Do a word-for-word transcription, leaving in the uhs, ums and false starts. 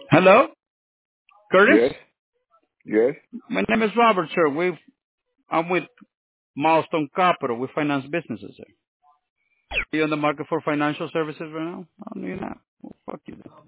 Hello, Curtis. Yes, yes. My name is Robert, sir. We I'm with Milestone Capital. We finance businesses, sir. Are you on the market for financial services right now? Oh, no, you're not. Well, fuck you then.